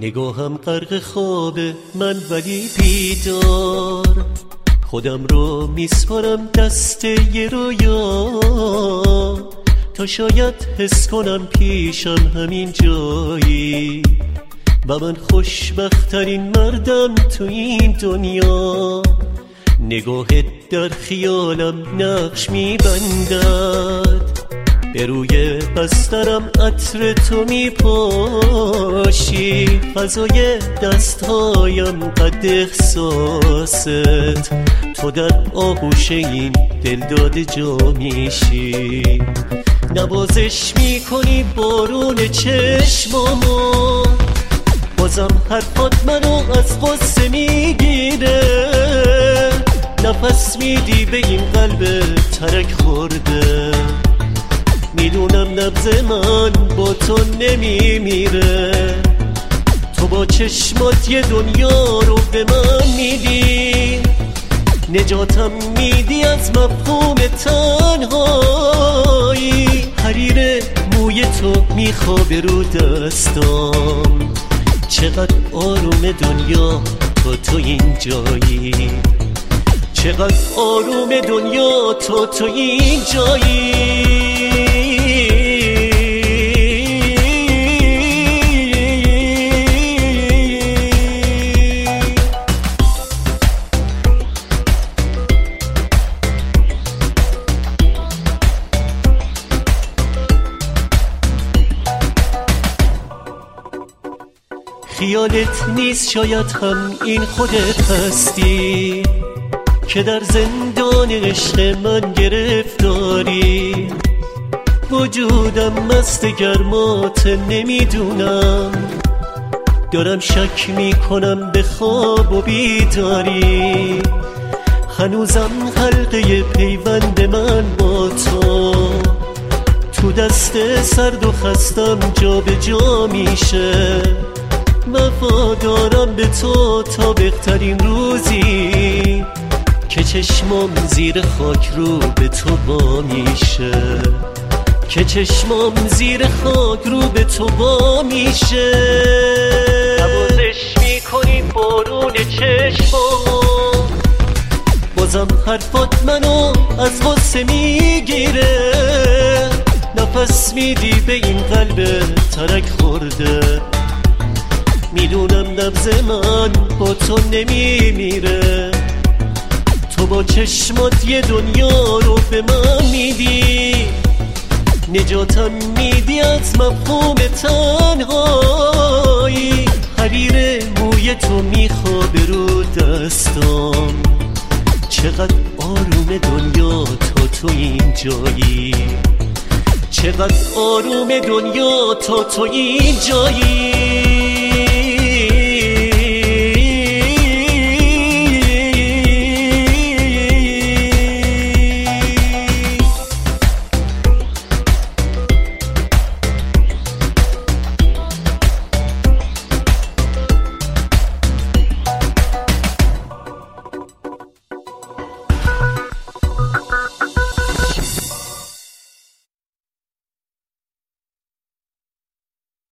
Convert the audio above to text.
نگاهم غرق خوابه من ولی بیدار، خودم رو میسپارم دست یه رویا تا شاید حس کنم پیشم همین جایی و من خوشبخت‌ترین مردم تو این دنیا. نگاهت در خیالم نقش میبندد، به روی بسترم عطر تو میپاشی، فضای دستهایم قد احساست، تو در آغوش این دلداده جا میشی. نوازش میکنی بارون چشمامو، بازم حرفات منو از غصه میگیره، نفس میدی به این قلب ترک خورده. میدونم نبض من با تو نمیمیره، تو با چشمات یه دنیا رو به من میدی، نجاتم میدی از مفهوم تنهایی. حریر موی تو میخوابه رو دستام، چقدر آروم دنیا تو این جایی، چقدر آروم دنیا تو این جایی. خیالت نیست شاید هم این خودت هستی که در زندان عشق من گرفتاری. وجودم مست گرمات نمیدونم، دارم شک میکنم به خواب و بیداری. هنوزم حلقه پیوند من با تو دست سرد و خستم جا به جا میشه. وفادارم به تو تا بهترین روزی که چشمام زیر خاک رو به تو با میشه، که چشمام زیر خاک رو به تو با میشه. نوازش میکنی بارون چشمامو، بازم حرفات منو از غصه میگیره، نفس میدی به این قلب ترک خورده. میدونم نبض من با تو نمیمیره، تو با چشمات یه دنیا رو به من میدی، نجاتم میدی از مفهوم تنهایی. حریر موی تو میخوابه رو دستام، چقدر آروم دنیا تو این جایی، چقدر آروم دنیا تو این جایی.